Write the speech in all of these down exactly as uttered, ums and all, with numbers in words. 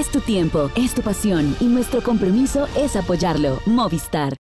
Es tu tiempo, es tu pasión y nuestro compromiso es apoyarlo. Movistar.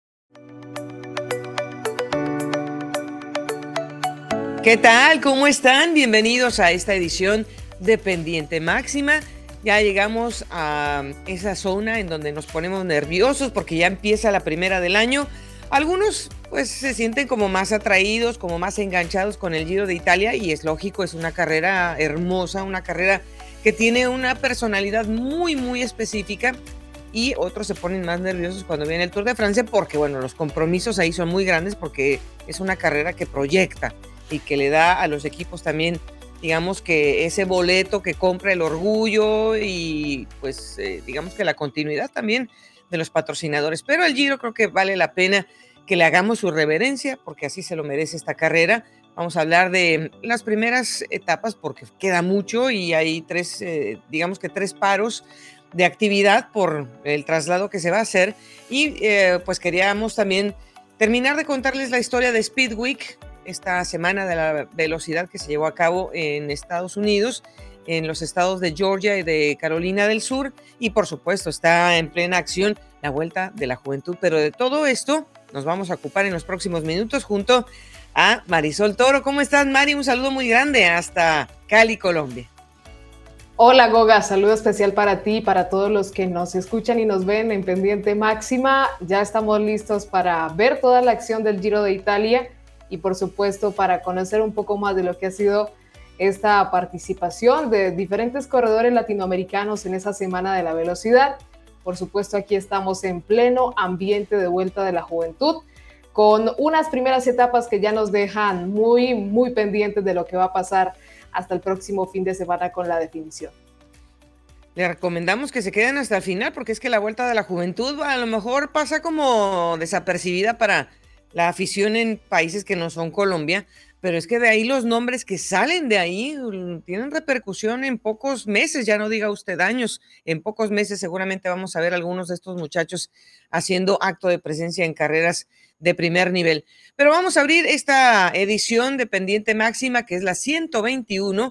¿Qué tal? ¿Cómo están? Bienvenidos a esta edición de Pendiente Máxima. Ya llegamos a esa zona en donde nos ponemos nerviosos porque ya empieza la primera del año. Algunos pues se sienten como más atraídos, como más enganchados con el Giro de Italia, y es lógico, es una carrera hermosa, una carrera que tiene una personalidad muy muy específica, y otros se ponen más nerviosos cuando viene el Tour de Francia porque bueno, los compromisos ahí son muy grandes porque es una carrera que proyecta y que le da a los equipos también, digamos que ese boleto que compra el orgullo y pues eh, digamos que la continuidad también de los patrocinadores. Pero el Giro creo que vale la pena que le hagamos su reverencia porque así se lo merece esta carrera. Vamos a hablar de las primeras etapas porque queda mucho y hay tres, eh, digamos que tres paros de actividad por el traslado que se va a hacer. Y eh, pues queríamos también terminar de contarles la historia de Speed Week, esta semana de la velocidad que se llevó a cabo en Estados Unidos, en los estados de Georgia y de Carolina del Sur, y por supuesto está en plena acción la Vuelta de la Juventud. Pero de todo esto nos vamos a ocupar en los próximos minutos junto a Marisol Toro. ¿Cómo estás, Mari? Un saludo muy grande hasta Cali, Colombia. Hola, Goga, saludo especial para ti y para todos los que nos escuchan y nos ven en Pendiente Máxima. Ya estamos listos para ver toda la acción del Giro de Italia y por supuesto para conocer un poco más de lo que ha sido esta participación de diferentes corredores latinoamericanos en esa semana de la velocidad. Por supuesto, aquí estamos en pleno ambiente de Vuelta de la Juventud, con unas primeras etapas que ya nos dejan muy, muy pendientes de lo que va a pasar hasta el próximo fin de semana con la definición. Le recomendamos que se queden hasta el final porque es que la Vuelta de la Juventud a lo mejor pasa como desapercibida para la afición en países que no son Colombia, pero es que de ahí los nombres que salen de ahí tienen repercusión en pocos meses, ya no diga usted años, en pocos meses seguramente vamos a ver algunos de estos muchachos haciendo acto de presencia en carreras de primer nivel. Pero vamos a abrir esta edición de Pendiente Máxima, que es la ciento veintiuno,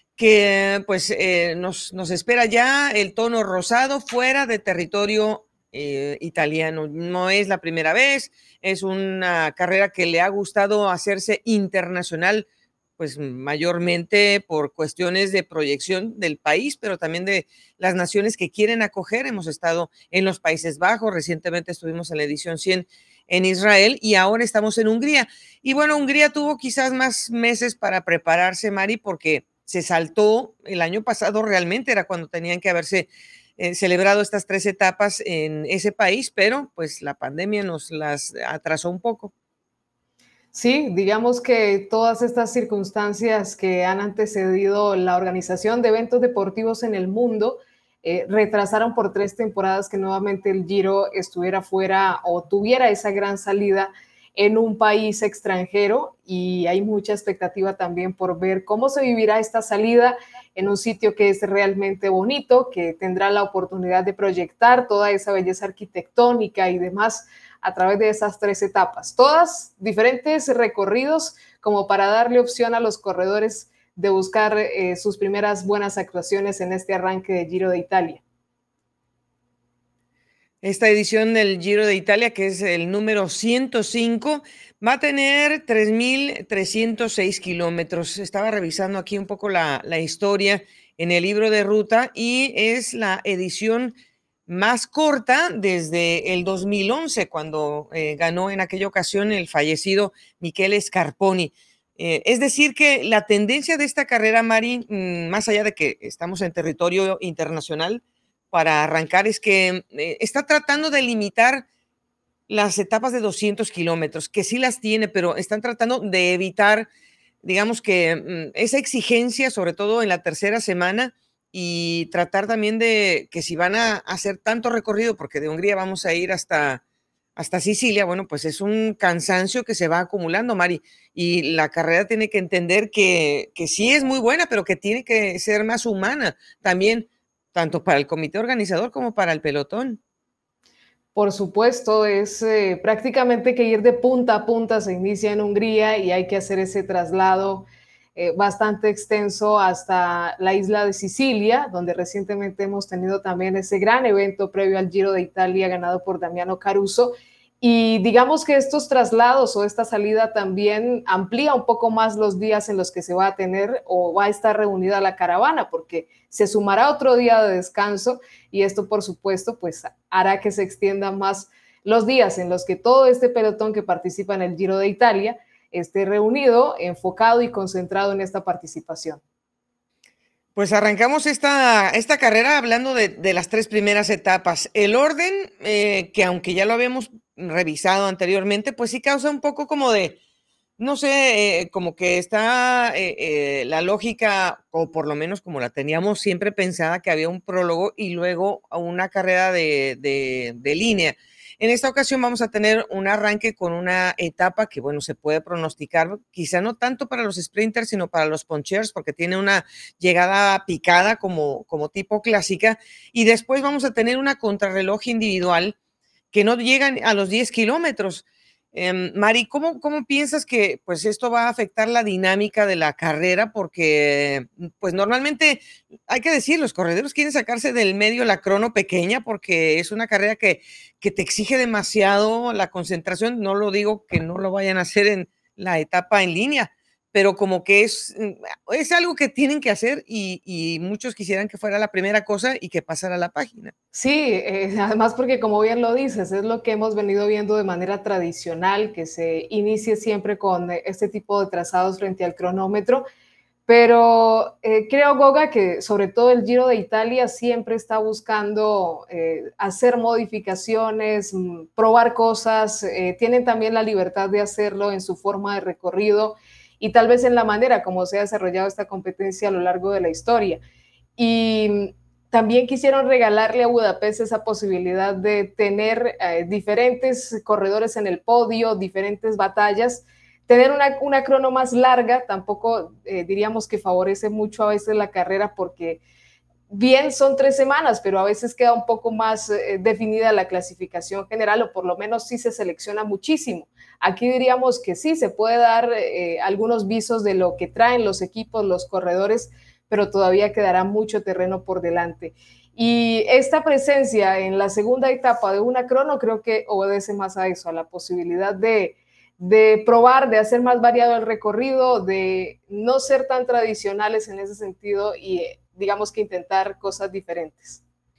que pues eh, nos, nos espera ya el tono rosado fuera de territorio eh, italiano. No es la primera vez, es una carrera que le ha gustado hacerse internacional, pues mayormente por cuestiones de proyección del país, pero también de las naciones que quieren acoger. Hemos estado en los Países Bajos, recientemente estuvimos en la edición cien en Israel y ahora estamos en Hungría. Y bueno, Hungría tuvo quizás más meses para prepararse, Mari, porque se saltó el año pasado, realmente era cuando tenían que haberse eh, celebrado estas tres etapas en ese país, pero pues la pandemia nos las atrasó un poco. Sí, digamos que todas estas circunstancias que han antecedido la organización de eventos deportivos en el mundo eh, retrasaron por tres temporadas que nuevamente el Giro estuviera fuera o tuviera esa gran salida en un país extranjero, y hay mucha expectativa también por ver cómo se vivirá esta salida en un sitio que es realmente bonito, que tendrá la oportunidad de proyectar toda esa belleza arquitectónica y demás a través de esas tres etapas, todas diferentes recorridos como para darle opción a los corredores de buscar eh, sus primeras buenas actuaciones en este arranque de Giro de Italia. Esta edición del Giro de Italia, que es el número ciento cinco, va a tener tres mil trescientos seis kilómetros. Estaba revisando aquí un poco la, la historia en el libro de ruta y es la edición más corta desde el dos mil once, cuando eh, ganó en aquella ocasión el fallecido Michele Scarponi. Eh, es decir que la tendencia de esta carrera, Mari, mmm, más allá de que estamos en territorio internacional, para arrancar es que eh, está tratando de limitar las etapas de doscientos kilómetros, que sí las tiene, pero están tratando de evitar, digamos que mm, esa exigencia, sobre todo en la tercera semana, y tratar también de que si van a hacer tanto recorrido, porque de Hungría vamos a ir hasta, hasta Sicilia, bueno, pues es un cansancio que se va acumulando, Mari, y la carrera tiene que entender que, que sí es muy buena, pero que tiene que ser más humana también, tanto para el comité organizador como para el pelotón. Por supuesto, es eh, prácticamente que ir de punta a punta. Se inicia en Hungría y hay que hacer ese traslado eh, bastante extenso hasta la isla de Sicilia, donde recientemente hemos tenido también ese gran evento previo al Giro de Italia ganado por Damiano Caruso. Y digamos que estos traslados o esta salida también amplía un poco más los días en los que se va a tener o va a estar reunida la caravana, porque se sumará otro día de descanso y esto, por supuesto, pues hará que se extiendan más los días en los que todo este pelotón que participa en el Giro de Italia esté reunido, enfocado y concentrado en esta participación. Pues arrancamos esta, esta carrera hablando de, de las tres primeras etapas. El orden, eh, que aunque ya lo habíamos revisado anteriormente, pues sí causa un poco como de, no sé, eh, como que está eh, eh, la lógica, o por lo menos como la teníamos siempre pensada, que había un prólogo y luego una carrera de, de, de línea. En esta ocasión vamos a tener un arranque con una etapa que, bueno, se puede pronosticar, quizá no tanto para los sprinters, sino para los punchers, porque tiene una llegada picada como, como tipo clásica. Y después vamos a tener una contrarreloj individual que no llegan a los diez kilómetros. Eh, Mari, ¿cómo, ¿cómo piensas que pues esto va a afectar la dinámica de la carrera? Porque pues normalmente, hay que decir, los corredores quieren sacarse del medio la crono pequeña porque es una carrera que, que te exige demasiado la concentración. No lo digo que no lo vayan a hacer en la etapa en línea, pero como que es, es algo que tienen que hacer y, y muchos quisieran que fuera la primera cosa y que pasara a la página. Sí, eh, además porque como bien lo dices, es lo que hemos venido viendo de manera tradicional, que se inicie siempre con este tipo de trazados frente al cronómetro, pero eh, creo, Goga, que sobre todo el Giro de Italia siempre está buscando eh, hacer modificaciones, probar cosas, eh, tienen también la libertad de hacerlo en su forma de recorrido y tal vez en la manera como se ha desarrollado esta competencia a lo largo de la historia. Y también quisieron regalarle a Budapest esa posibilidad de tener eh, diferentes corredores en el podio, diferentes batallas. Tener una, una crono más larga tampoco eh, diríamos que favorece mucho a veces la carrera porque bien son tres semanas, pero a veces queda un poco más eh, definida la clasificación general o por lo menos sí se selecciona muchísimo. Aquí diríamos que sí, se puede dar eh, algunos visos de lo que traen los equipos, los corredores, pero todavía quedará mucho terreno por delante. Y esta presencia en la segunda etapa de una crono creo que obedece más a eso, a la posibilidad de, de probar, de hacer más variado el recorrido, de no ser tan tradicionales en ese sentido y digamos que intentar cosas diferentes.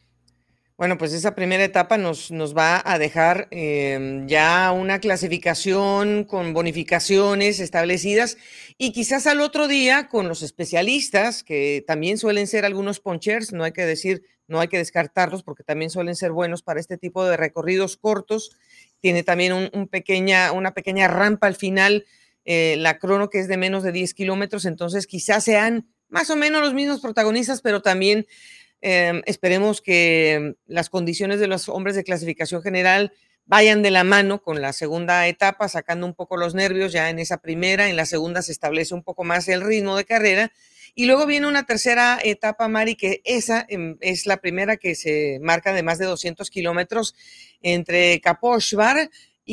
Bueno, pues esa primera etapa nos, nos va a dejar eh, ya una clasificación con bonificaciones establecidas y quizás al otro día con los especialistas, que también suelen ser algunos ponchers, no hay que decir, no hay que descartarlos porque también suelen ser buenos para este tipo de recorridos cortos. Tiene también un, un pequeña, una pequeña rampa al final, eh, la crono que es de menos de diez kilómetros, entonces quizás sean más o menos los mismos protagonistas, pero también Eh, esperemos que las condiciones de los hombres de clasificación general vayan de la mano con la segunda etapa, sacando un poco los nervios ya en esa primera. En la segunda se establece un poco más el ritmo de carrera. Y luego viene una tercera etapa, Mari, que esa eh, es la primera que se marca de más de doscientos kilómetros entre Kaposvár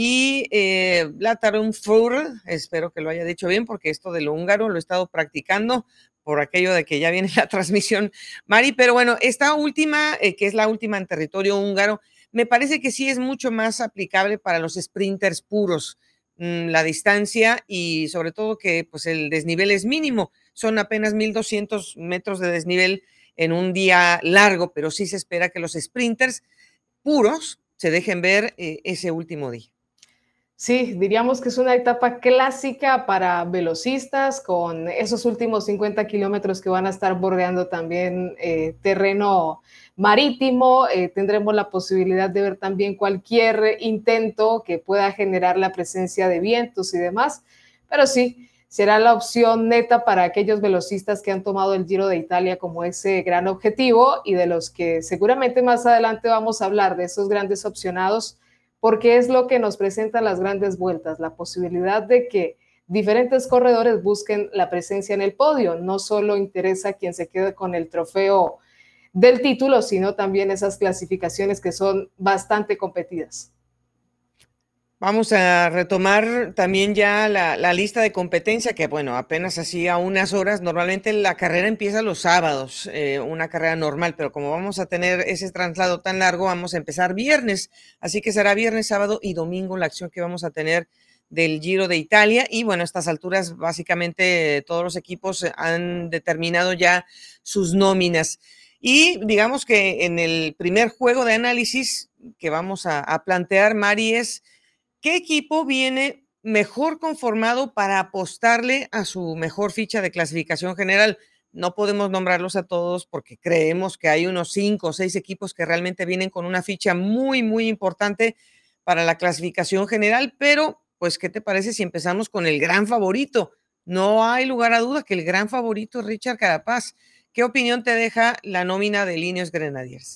y eh, Balatonfüred. Espero que lo haya dicho bien porque esto del húngaro lo he estado practicando por aquello de que ya viene la transmisión, Mari, pero bueno, esta última, eh, que es la última en territorio húngaro, me parece que sí es mucho más aplicable para los sprinters puros, mm, la distancia y sobre todo que pues el desnivel es mínimo, son apenas mil doscientos metros de desnivel en un día largo, pero sí se espera que los sprinters puros se dejen ver eh, ese último día. Sí, diríamos que es una etapa clásica para velocistas con esos últimos cincuenta kilómetros que van a estar bordeando también eh, terreno marítimo. Eh, tendremos la posibilidad de ver también cualquier intento que pueda generar la presencia de vientos y demás, pero sí, será la opción neta para aquellos velocistas que han tomado el Giro de Italia como ese gran objetivo y de los que seguramente más adelante vamos a hablar, de esos grandes opcionados, porque es lo que nos presentan las grandes vueltas, la posibilidad de que diferentes corredores busquen la presencia en el podio. No solo interesa quien se quede con el trofeo del título, sino también esas clasificaciones que son bastante competidas. Vamos a retomar también ya la, la lista de competencia, que bueno, apenas hacía unas horas. Normalmente la carrera empieza los sábados, eh, una carrera normal, pero como vamos a tener ese traslado tan largo, vamos a empezar viernes. Así que será viernes, sábado y domingo la acción que vamos a tener del Giro de Italia. Y bueno, a estas alturas básicamente todos los equipos han determinado ya sus nóminas. Y digamos que en el primer juego de análisis que vamos a, a plantear, Mari, es ¿qué equipo viene mejor conformado para apostarle a su mejor ficha de clasificación general? No podemos nombrarlos a todos porque creemos que hay unos cinco o seis equipos que realmente vienen con una ficha muy, muy importante para la clasificación general, pero pues, ¿qué te parece si empezamos con el gran favorito? No hay lugar a duda que el gran favorito es Richard Carapaz. ¿Qué opinión te deja la nómina de Ineos Grenadiers?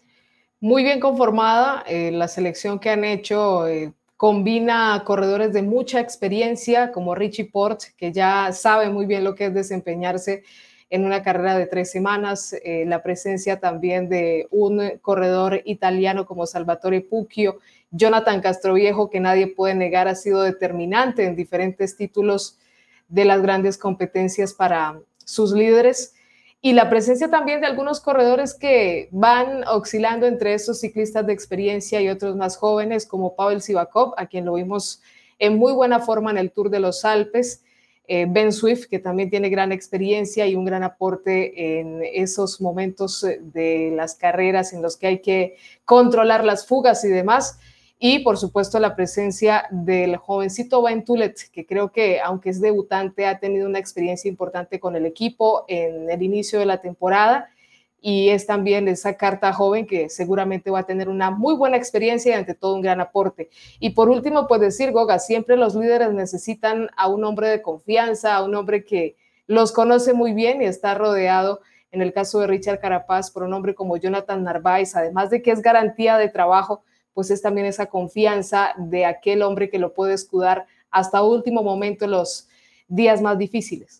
Muy bien conformada, eh, la selección que han hecho eh, combina corredores de mucha experiencia como Richie Porte, que ya sabe muy bien lo que es desempeñarse en una carrera de tres semanas, eh, la presencia también de un corredor italiano como Salvatore Pucchio, Jonathan Castroviejo, que nadie puede negar ha sido determinante en diferentes títulos de las grandes competencias para sus líderes, y la presencia también de algunos corredores que van oscilando entre esos ciclistas de experiencia y otros más jóvenes, como Pavel Sivakov, a quien lo vimos en muy buena forma en el Tour de los Alpes, eh, Ben Swift, que también tiene gran experiencia y un gran aporte en esos momentos de las carreras en los que hay que controlar las fugas y demás. Y por supuesto la presencia del jovencito Ben Tulet, que creo que aunque es debutante ha tenido una experiencia importante con el equipo en el inicio de la temporada y es también esa carta joven que seguramente va a tener una muy buena experiencia y ante todo un gran aporte. Y por último, pues decir, Goga, siempre los líderes necesitan a un hombre de confianza, a un hombre que los conoce muy bien y está rodeado, en el caso de Richard Carapaz, por un hombre como Jonathan Narváez, además de que es garantía de trabajo, pues es también esa confianza de aquel hombre que lo puede escudar hasta último momento en los días más difíciles.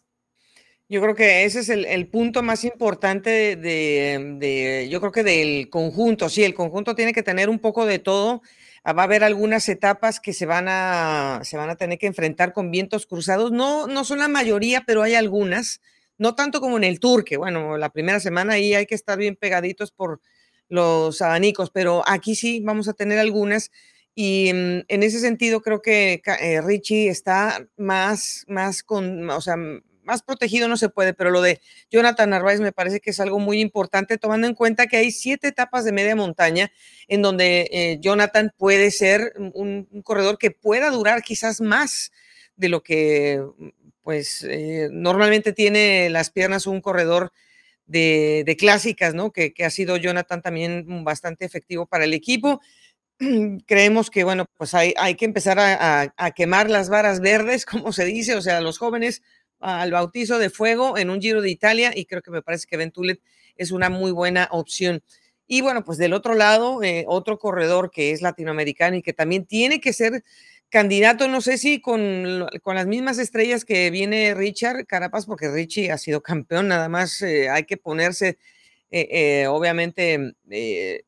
Yo creo que ese es el, el punto más importante de, de, de, yo creo que del conjunto. Sí, el conjunto tiene que tener un poco de todo. Va a haber algunas etapas que se van a, se van a tener que enfrentar con vientos cruzados. No, no son la mayoría, pero hay algunas. No tanto como en el Tour, que bueno, la primera semana ahí hay que estar bien pegaditos por los abanicos, pero aquí sí vamos a tener algunas. Y mm, en ese sentido creo que eh, Richie está más, más con, o sea, más protegido no se puede, pero lo de Jonathan Narváez me parece que es algo muy importante, tomando en cuenta que hay siete etapas de media montaña en donde eh, Jonathan puede ser un, un, corredor que pueda durar quizás más de lo que pues eh, normalmente tiene las piernas un corredor de, de clásicas, ¿no? Que, que ha sido Jonathan también bastante efectivo para el equipo. Creemos que, bueno, pues hay, hay que empezar a, a, a quemar las varas verdes, como se dice, o sea, los jóvenes al bautizo de fuego en un Giro de Italia, y creo que me parece que Ben Tulet es una muy buena opción. Y bueno, pues del otro lado, eh, otro corredor que es latinoamericano y que también tiene que ser candidato, no sé si con, con las mismas estrellas que viene Richard Carapaz, porque Richie ha sido campeón, nada más eh, hay que ponerse, eh, eh, obviamente, eh,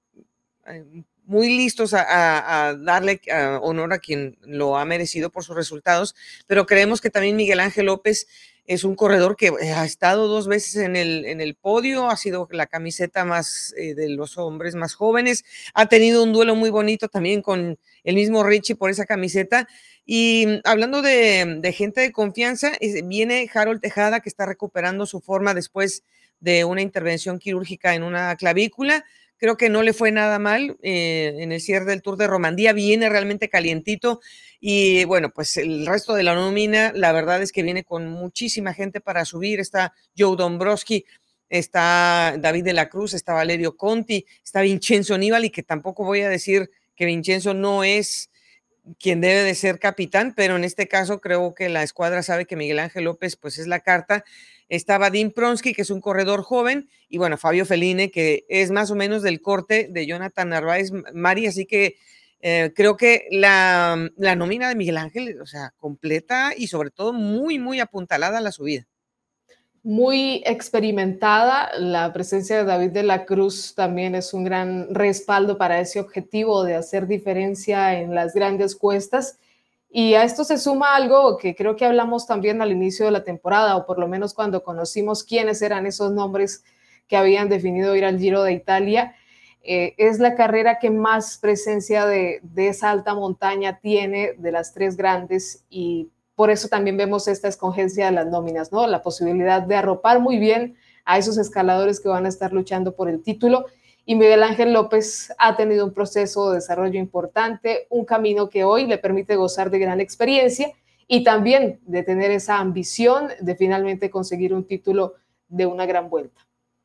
muy listos a, a, a darle a honor a quien lo ha merecido por sus resultados, pero creemos que también Miguel Ángel López es un corredor que ha estado dos veces en el, en el podio, ha sido la camiseta más eh, de los hombres más jóvenes, ha tenido un duelo muy bonito también con el mismo Richie por esa camiseta. Y hablando de, de gente de confianza, viene Harold Tejada, que está recuperando su forma después de una intervención quirúrgica en una clavícula. Creo que no le fue nada mal eh, en el cierre del Tour de Romandía, viene realmente calientito y bueno, pues el resto de la nómina, la verdad es que viene con muchísima gente para subir, está Joe Dombrowski, está David de la Cruz, está Valerio Conti, está Vincenzo Nibali, que tampoco voy a decir que Vincenzo no es quien debe de ser capitán, pero en este caso creo que la escuadra sabe que Miguel Ángel López pues es la carta. Está Vadim Pronsky, que es un corredor joven, y bueno, Fabio Feline, que es más o menos del corte de Jonathan Narváez, Mari, así que eh, creo que la, la nómina de Miguel Ángel, o sea, completa y sobre todo muy, muy apuntalada a la subida. Muy experimentada, la presencia de David de la Cruz también es un gran respaldo para ese objetivo de hacer diferencia en las grandes cuestas. Y a esto se suma algo que creo que hablamos también al inicio de la temporada, o por lo menos cuando conocimos quiénes eran esos nombres que habían definido ir al Giro de Italia. Eh, es la carrera que más presencia de, de esa alta montaña tiene de las tres grandes, y por eso también vemos esta escogencia de las nóminas, ¿no? La posibilidad de arropar muy bien a esos escaladores que van a estar luchando por el título. Y Miguel Ángel López ha tenido un proceso de desarrollo importante, un camino que hoy le permite gozar de gran experiencia y también de tener esa ambición de finalmente conseguir un título de una gran vuelta.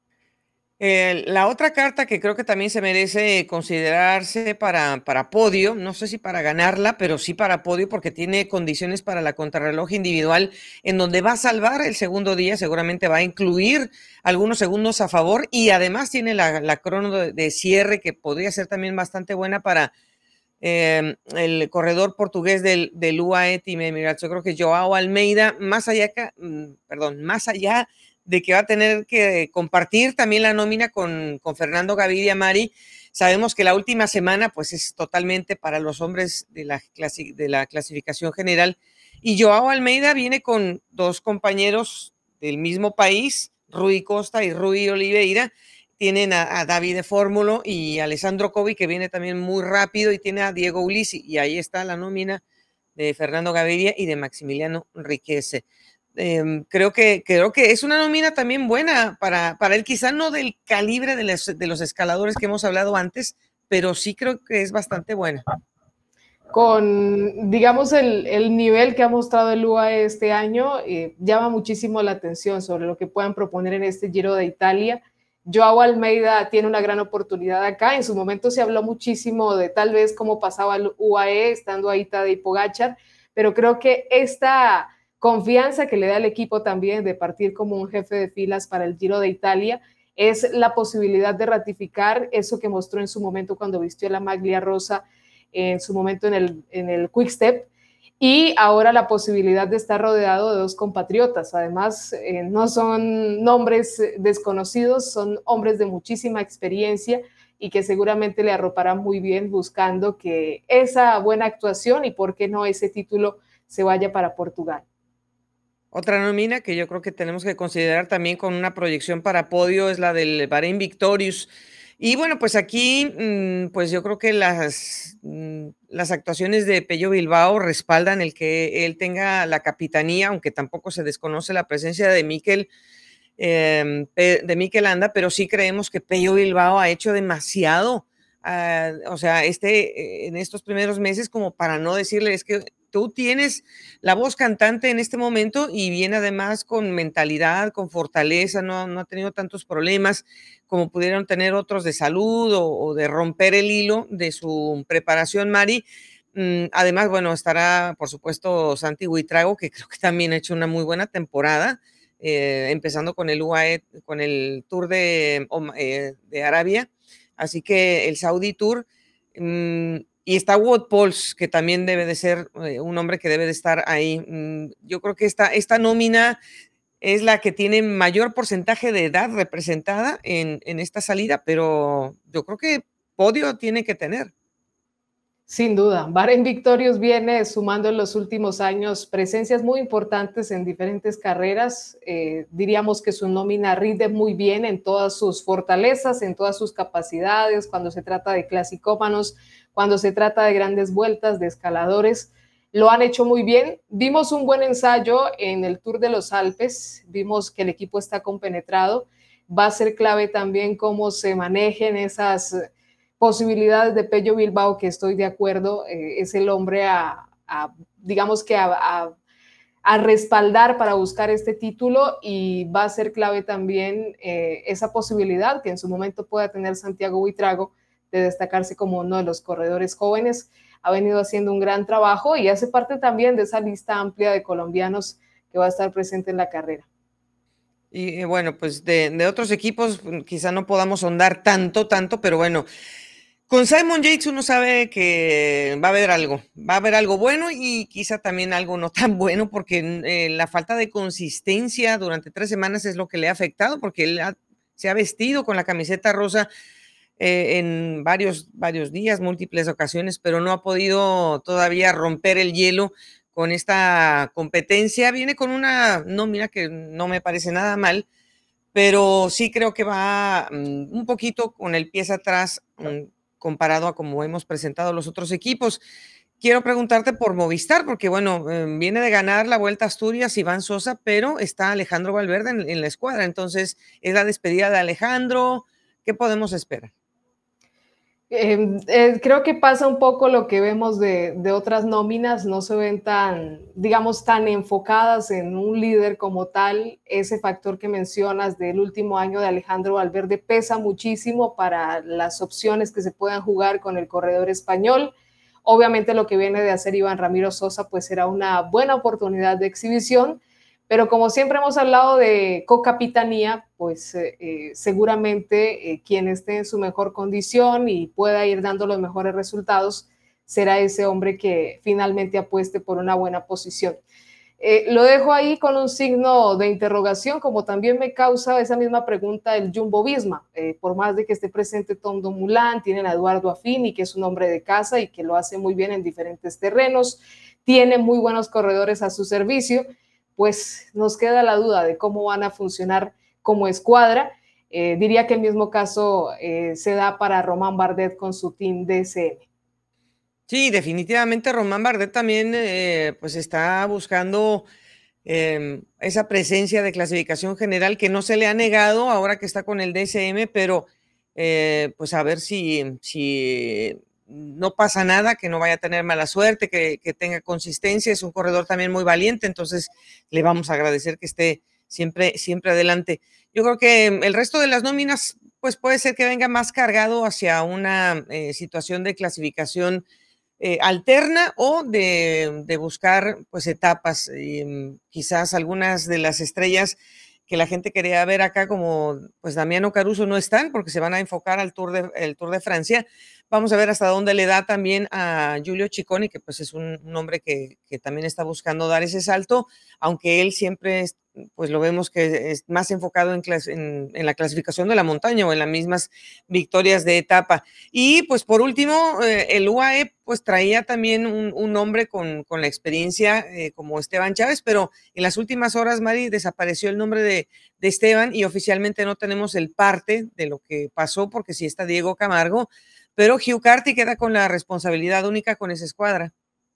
Eh, la otra carta que creo que también se merece considerarse para, para podio, no sé si para ganarla, pero sí para podio, porque tiene condiciones para la contrarreloj individual, en donde va a salvar el segundo día, seguramente va a incluir algunos segundos a favor, y además tiene la, la crono de, de cierre, que podría ser también bastante buena para eh, el corredor portugués del, del U A E Team Emirates. Yo creo que Joao Almeida, más allá, perdón, más allá de que va a tener que compartir también la nómina con, con Fernando Gaviria Mari. Sabemos que la última semana pues es totalmente para los hombres de la, clasi de la clasificación general, y Joao Almeida viene con dos compañeros del mismo país, Rui Costa y Rui Oliveira. Tienen a, a David de Fórmulo y a Alessandro Covi, que viene también muy rápido, y tiene a Diego Ulisi, y ahí está la nómina de Fernando Gaviria y de Maximiliano Riquese. Eh, creo, que, creo que es una nómina también buena para, para él, quizá no del calibre de los, de los escaladores que hemos hablado antes, pero sí creo que es bastante buena. Con, digamos, el, el nivel que ha mostrado el U A E este año, eh, llama muchísimo la atención sobre lo que puedan proponer en este Giro de Italia. Joao Almeida tiene una gran oportunidad acá. En su momento se habló muchísimo de tal vez cómo pasaba el U A E estando ahí Tadej Pogačar, pero creo que esta confianza que le da el equipo también de partir como un jefe de filas para el Giro de Italia es la posibilidad de ratificar eso que mostró en su momento cuando vistió la maglia rosa, en su momento en el, en el Quick Step, y ahora la posibilidad de estar rodeado de dos compatriotas. Además, eh, no son nombres desconocidos, son hombres de muchísima experiencia y que seguramente le arroparán muy bien, buscando que esa buena actuación y por qué no ese título se vaya para Portugal. Otra nómina que yo creo que tenemos que considerar también con una proyección para podio es la del Bahrein Victorious. Y bueno, pues aquí, mmm, pues yo creo que las, mmm, las actuaciones de Pello Bilbao respaldan el que él tenga la capitanía, aunque tampoco se desconoce la presencia de Mikel, eh, de Mikel Landa, pero sí creemos que Pello Bilbao ha hecho demasiado. Uh, o sea, este, en estos primeros meses, como para no decirle, es que tú tienes la voz cantante en este momento, y viene además con mentalidad, con fortaleza, no, no ha tenido tantos problemas como pudieron tener otros de salud o, o de romper el hilo de su preparación, Mari. Mm, además, bueno, estará, por supuesto, Santi Buitrago, que creo que también ha hecho una muy buena temporada, eh, empezando con el U A E, con el Tour de, eh, de Arabia. Así que el Saudi Tour, mmm, y está Wout Poels, que también debe de ser eh, un hombre que debe de estar ahí. Mm, yo creo que esta, esta nómina es la que tiene mayor porcentaje de edad representada en, en esta salida, pero yo creo que podio tiene que tener. Sin duda, Bahrein Victorious viene sumando en los últimos años presencias muy importantes en diferentes carreras. Eh, diríamos que su nómina rinde muy bien en todas sus fortalezas, en todas sus capacidades, cuando se trata de clasicómanos, cuando se trata de grandes vueltas, de escaladores. Lo han hecho muy bien. Vimos un buen ensayo en el Tour de los Alpes, vimos que el equipo está compenetrado. Va a ser clave también cómo se manejen esas posibilidades de Pello Bilbao, que estoy de acuerdo, eh, es el hombre a, a digamos que a, a, a, respaldar para buscar este título, y va a ser clave también eh, esa posibilidad que en su momento pueda tener Santiago Buitrago de destacarse como uno de los corredores jóvenes. Ha venido haciendo un gran trabajo y hace parte también de esa lista amplia de colombianos que va a estar presente en la carrera. Y bueno, pues de, de otros equipos quizá no podamos ahondar tanto, tanto, pero bueno, Con Simon Yates uno sabe que va a haber algo, va a haber algo bueno y quizá también algo no tan bueno, porque eh, la falta de consistencia durante tres semanas es lo que le ha afectado, porque él ha- se ha vestido con la camiseta rosa eh, en varios, varios días, múltiples ocasiones, pero no ha podido todavía romper el hielo con esta competencia. Viene con una nómina que no me parece nada mal, pero sí creo que va mm, un poquito con el pie atrás mm, comparado a como hemos presentado los otros equipos. Quiero preguntarte por Movistar, porque bueno, eh, viene de ganar la Vuelta a Asturias Iván Sosa, pero está Alejandro Valverde en, en la escuadra. Entonces, es la despedida de Alejandro. ¿Qué podemos esperar? Eh, eh, creo que pasa un poco lo que vemos de, de otras nóminas, no se ven tan, digamos, tan enfocadas en un líder como tal. Ese factor que mencionas del último año de Alejandro Valverde pesa muchísimo para las opciones que se puedan jugar con el corredor español. Obviamente lo que viene de hacer Iván Ramiro Sosa pues será una buena oportunidad de exhibición, pero como siempre hemos hablado de cocapitanía, pues eh, eh, seguramente eh, quien esté en su mejor condición y pueda ir dando los mejores resultados será ese hombre que finalmente apueste por una buena posición. Eh, lo dejo ahí con un signo de interrogación, como también me causa esa misma pregunta el Jumbo Visma. Eh, por más de que esté presente Tom Dumoulin, tienen a Eduardo Affini, que es un hombre de casa y que lo hace muy bien en diferentes terrenos, tiene muy buenos corredores a su servicio, pues nos queda la duda de cómo van a funcionar como escuadra. Eh, diría que el mismo caso eh, se da para Román Bardet con su team D S M. Sí, definitivamente Román Bardet también eh, pues está buscando eh, esa presencia de clasificación general que no se le ha negado ahora que está con el D S M, pero eh, pues a ver si, si no pasa nada, que no vaya a tener mala suerte, que, que tenga consistencia. Es un corredor también muy valiente, entonces le vamos a agradecer que esté siempre, siempre adelante. Yo creo que el resto de las nóminas pues puede ser que venga más cargado hacia una eh, situación de clasificación eh, alterna o de, de, buscar pues etapas. Eh, quizás algunas de las estrellas que la gente quería ver acá, como pues Damiano Caruso, no están porque se van a enfocar al Tour de, el Tour de Francia. Vamos a ver hasta dónde le da también a Giulio Ciccone, que pues es un, un hombre que, que también está buscando dar ese salto, aunque él siempre es, pues lo vemos que es más enfocado en, clas, en, en la clasificación de la montaña o en las mismas victorias de etapa. Y pues por último, eh, el U A E pues traía también un, un hombre con, con la experiencia eh, como Esteban Chávez, pero en las últimas horas, Mari, desapareció el nombre de, de Esteban y oficialmente no tenemos el parte de lo que pasó, porque sí está Diego Camargo, pero Hugh Carty queda con la responsabilidad única con esa escuadra.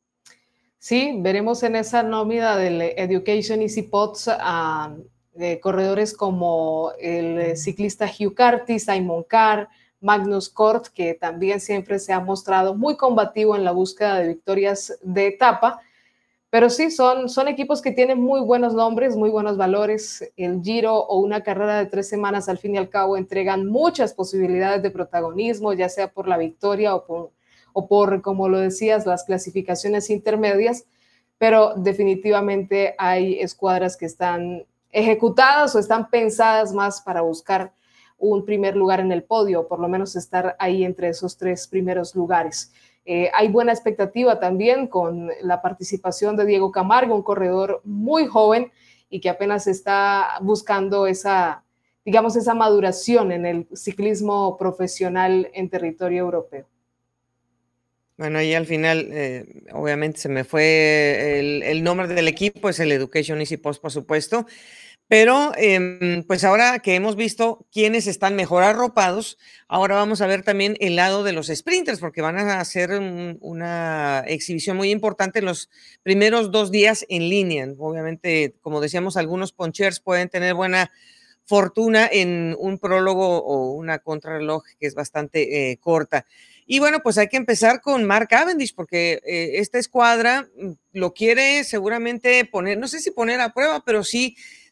Sí, veremos en esa nómina del Education Easy Pods a eh, corredores como el ciclista Hugh Carty, Simon Carr, Magnus Cort, que también siempre se ha mostrado muy combativo en la búsqueda de victorias de etapa. Pero sí, son, son equipos que tienen muy buenos nombres, muy buenos valores. El Giro o una carrera de tres semanas, al fin y al cabo, entregan muchas posibilidades de protagonismo, ya sea por la victoria o por, o por, como lo decías, las clasificaciones intermedias, pero definitivamente hay escuadras que están ejecutadas o están pensadas más para buscar un primer lugar en el podio, o por lo menos estar ahí entre esos tres primeros lugares. Eh, hay buena expectativa también con la participación de Diego Camargo, un corredor muy joven y que apenas está buscando esa, digamos, esa maduración en el ciclismo profesional en territorio europeo. Bueno, ahí al final, eh, obviamente se me fue el, el nombre del equipo, es el Education Easy Post, por supuesto. Pero, eh, pues ahora que hemos visto quiénes están mejor arropados, ahora vamos a ver también el lado de los sprinters, porque van a hacer un, una exhibición muy importante en los primeros dos días en línea. Obviamente, como decíamos, algunos ponchers pueden tener buena fortuna en un prólogo o una contrarreloj que es bastante eh, corta. Y bueno, pues hay que empezar con Mark Cavendish, porque eh, esta escuadra lo quiere seguramente poner, no sé si poner a prueba, pero sí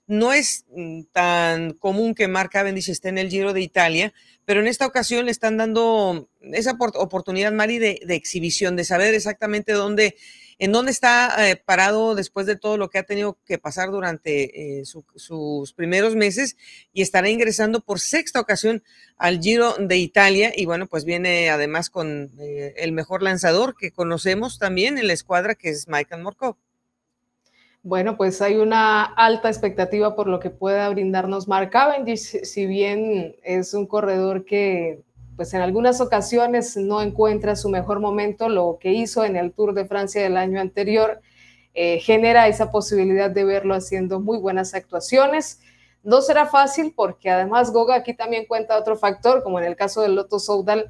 No es mm, tan común que Mark Cavendish esté en el Giro de Italia, pero en esta ocasión le están dando esa oportunidad, Mari, de, de exhibición, de saber exactamente dónde, en dónde está eh, parado después de todo lo que ha tenido que pasar durante eh, su, sus primeros meses, y estará ingresando por sexta ocasión al Giro de Italia. Y bueno, pues viene además con eh, el mejor lanzador que conocemos también en la escuadra, que es Michael Morkov. Bueno, pues hay una alta expectativa por lo que pueda brindarnos Mark Cavendish, si bien es un corredor que pues en algunas ocasiones no encuentra su mejor momento. Lo que hizo en el Tour de Francia del año anterior eh, genera esa posibilidad de verlo haciendo muy buenas actuaciones. No será fácil porque además Goga aquí también cuenta otro factor, como en el caso del Lotto Soudal,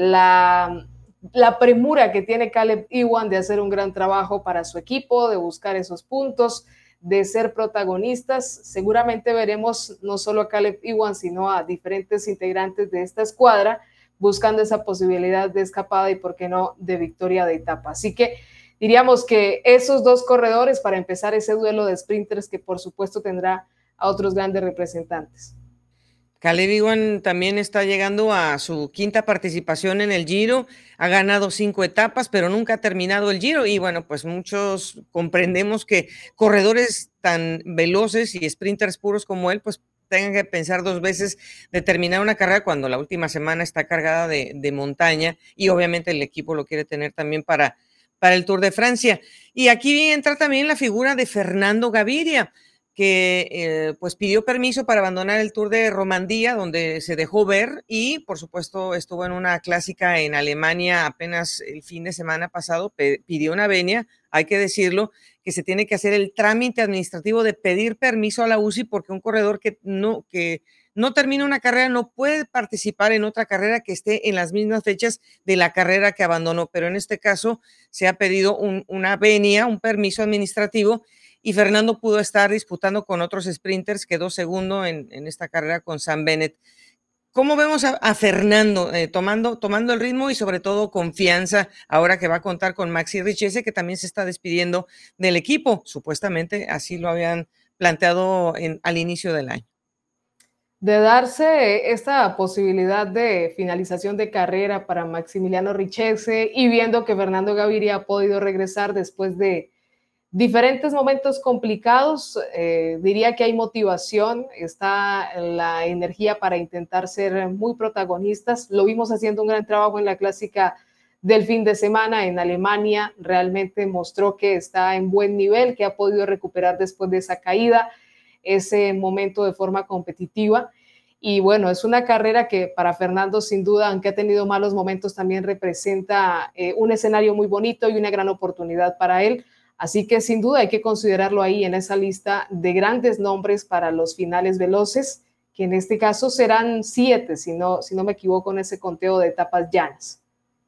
la la premura que tiene Caleb Ewan de hacer un gran trabajo para su equipo, de buscar esos puntos, de ser protagonistas. Seguramente veremos no solo a Caleb Ewan, sino a diferentes integrantes de esta escuadra buscando esa posibilidad de escapada y, por qué no, de victoria de etapa. Así que diríamos que esos dos corredores para empezar ese duelo de sprinters que por supuesto tendrá a otros grandes representantes. Caleb Ewan también está llegando a su quinta participación en el Giro, ha ganado cinco etapas, pero nunca ha terminado el Giro. Y bueno, pues muchos comprendemos que corredores tan veloces y sprinters puros como él, pues tengan que pensar dos veces de terminar una carrera cuando la última semana está cargada de, de montaña, y obviamente el equipo lo quiere tener también para, para el Tour de Francia. Y aquí entra también la figura de Fernando Gaviria, que eh, pues pidió permiso para abandonar el Tour de Romandía, donde se dejó ver, y por supuesto estuvo en una clásica en Alemania apenas el fin de semana pasado, pidió una venia. Hay que decirlo, que se tiene que hacer el trámite administrativo de pedir permiso a la U C I, porque un corredor que no, que no termina una carrera no puede participar en otra carrera que esté en las mismas fechas de la carrera que abandonó, pero en este caso se ha pedido un, una venia, un permiso administrativo, y Fernando pudo estar disputando con otros sprinters, quedó segundo en, en esta carrera con Sam Bennett. ¿Cómo vemos a, a Fernando eh, tomando, tomando el ritmo y sobre todo confianza ahora que va a contar con Maxi Richese, que también se está despidiendo del equipo? Supuestamente así lo habían planteado en, al inicio del año. De darse esta posibilidad de finalización de carrera para Maximiliano Richese, y viendo que Fernando Gaviria ha podido regresar después de diferentes momentos complicados, eh, diría que hay motivación, está la energía para intentar ser muy protagonistas. Lo vimos haciendo un gran trabajo en la clásica del fin de semana en Alemania, realmente mostró que está en buen nivel, que ha podido recuperar después de esa caída ese momento de forma competitiva. Y bueno, es una carrera que para Fernando, sin duda, aunque ha tenido malos momentos, también representa eh, un escenario muy bonito y una gran oportunidad para él. Así que sin duda hay que considerarlo ahí en esa lista de grandes nombres para los finales veloces, que en este caso serán siete, si no, si no me equivoco, en ese conteo de etapas llanas.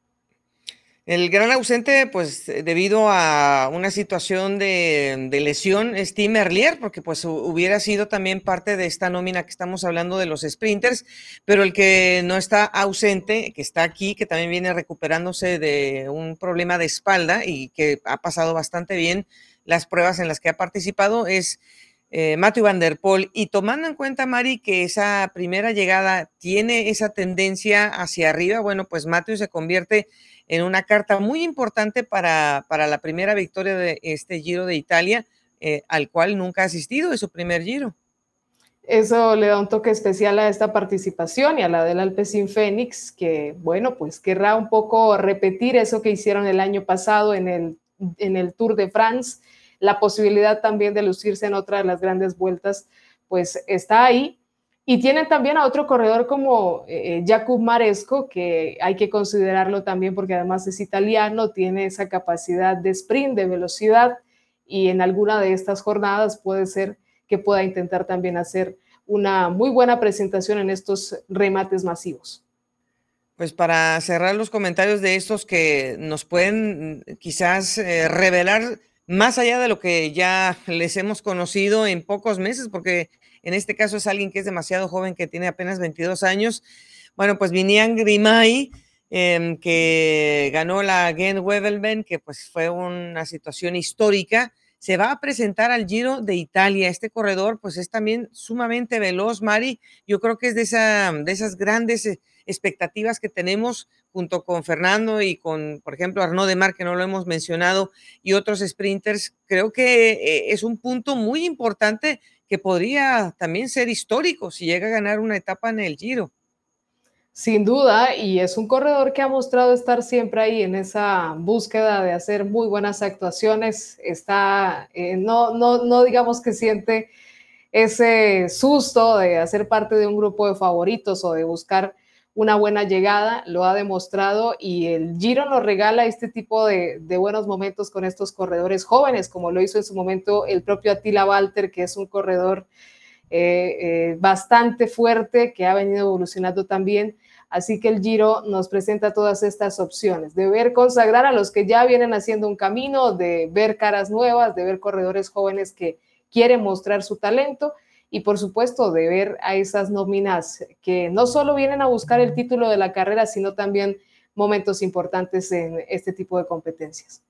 El gran ausente, pues debido a una situación de, de lesión, es Tim Merlier, porque pues hubiera sido también parte de esta nómina que estamos hablando de los sprinters, pero el que no está ausente, que está aquí, que también viene recuperándose de un problema de espalda y que ha pasado bastante bien las pruebas en las que ha participado, es eh, Mathieu van der Poel. Y tomando en cuenta, Mari, que esa primera llegada tiene esa tendencia hacia arriba, bueno, pues Mathieu se convierte en una carta muy importante para, para la primera victoria de este Giro de Italia, eh, al cual nunca ha asistido, es su primer Giro. Eso le da un toque especial a esta participación y a la del Alpecin Fénix, que bueno, pues querrá un poco repetir eso que hicieron el año pasado en el, en el Tour de France. La posibilidad también de lucirse en otra de las grandes vueltas, pues está ahí. Y tienen también a otro corredor como eh, Jakub Maresco, que hay que considerarlo también porque además es italiano, tiene esa capacidad de sprint, de velocidad, y en alguna de estas jornadas puede ser que pueda intentar también hacer una muy buena presentación en estos remates masivos. Pues para cerrar los comentarios de estos que nos pueden quizás eh, revelar más allá de lo que ya les hemos conocido en pocos meses, porque en este caso es alguien que es demasiado joven, que tiene apenas veintidós años. Bueno, pues Vinian Grimay, eh, que ganó la Gent Wevelgem, que pues fue una situación histórica, se va a presentar al Giro de Italia. Este corredor, pues es también sumamente veloz, Mari. Yo creo que es de, esa, de esas grandes eh, expectativas que tenemos junto con Fernando y con, por ejemplo, Arnaud Demar, que no lo hemos mencionado, y otros sprinters. Creo que eh, es un punto muy importante que podría también ser histórico si llega a ganar una etapa en el Giro. Sin duda, y es un corredor que ha mostrado estar siempre ahí en esa búsqueda de hacer muy buenas actuaciones. Está, eh, no, no, no digamos que siente ese susto de hacer parte de un grupo de favoritos o de buscar una buena llegada, lo ha demostrado, y el Giro nos regala este tipo de, de buenos momentos con estos corredores jóvenes, como lo hizo en su momento el propio Attila Valter, que es un corredor eh, eh, bastante fuerte, que ha venido evolucionando también. Así que el Giro nos presenta todas estas opciones, de ver consagrar a los que ya vienen haciendo un camino, de ver caras nuevas, de ver corredores jóvenes que quieren mostrar su talento, y por supuesto de ver a esas nóminas que no solo vienen a buscar el título de la carrera, sino también momentos importantes en este tipo de competencias.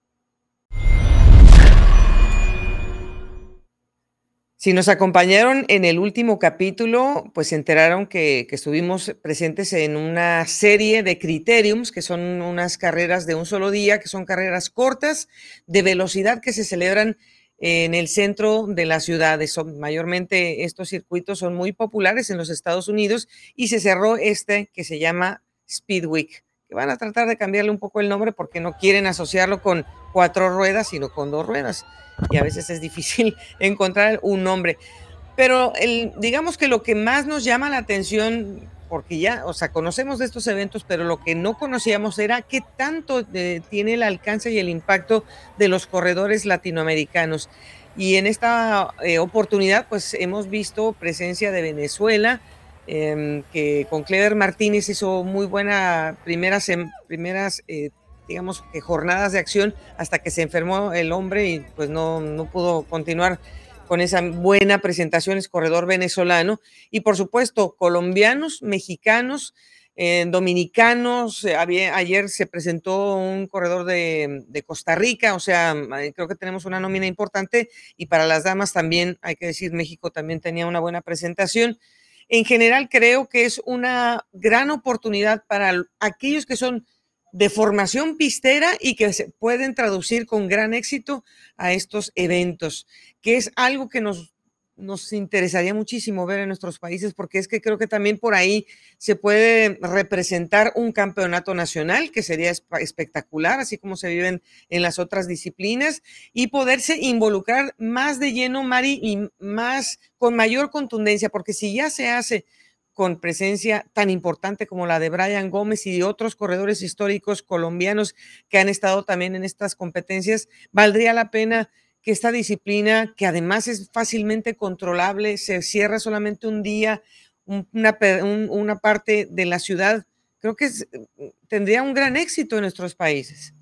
Si nos acompañaron en el último capítulo, pues se enteraron que, que estuvimos presentes en una serie de criteriums, que son unas carreras de un solo día, que son carreras cortas de velocidad que se celebran en el centro de las ciudades. Son, mayormente estos circuitos son muy populares en los Estados Unidos, y se cerró este que se llama Speed Week, que van a tratar de cambiarle un poco el nombre porque no quieren asociarlo con cuatro ruedas, sino con dos ruedas. Y a veces es difícil encontrar un nombre. Pero el, digamos que lo que más nos llama la atención, porque ya, o sea, conocemos de estos eventos, pero lo que no conocíamos era qué tanto eh, tiene el alcance y el impacto de los corredores latinoamericanos. Y en esta eh, oportunidad, pues hemos visto presencia de Venezuela, eh, que con Clever Martínez hizo muy buena primeras, primeras eh, digamos que jornadas de acción, hasta que se enfermó el hombre y pues no, no pudo continuar con esa buena presentación, es corredor venezolano. Y por supuesto, colombianos, mexicanos, eh, dominicanos. Eh, había, ayer se presentó un corredor de, de Costa Rica, o sea, eh, creo que tenemos una nómina importante. Y para las damas también, hay que decir, México también tenía una buena presentación. En general, creo que es una gran oportunidad para aquellos que son de formación pistera y que se pueden traducir con gran éxito a estos eventos, que es algo que nos, nos interesaría muchísimo ver en nuestros países, porque es que creo que también por ahí se puede representar un campeonato nacional, que sería espectacular, así como se viven en las otras disciplinas, y poderse involucrar más de lleno, Mari, y más con mayor contundencia, porque si ya se hace con presencia tan importante como la de Brian Gómez y de otros corredores históricos colombianos que han estado también en estas competencias, valdría la pena que esta disciplina, que además es fácilmente controlable, se cierra solamente un día, una, un, una parte de la ciudad, creo que es, tendría un gran éxito en nuestros países.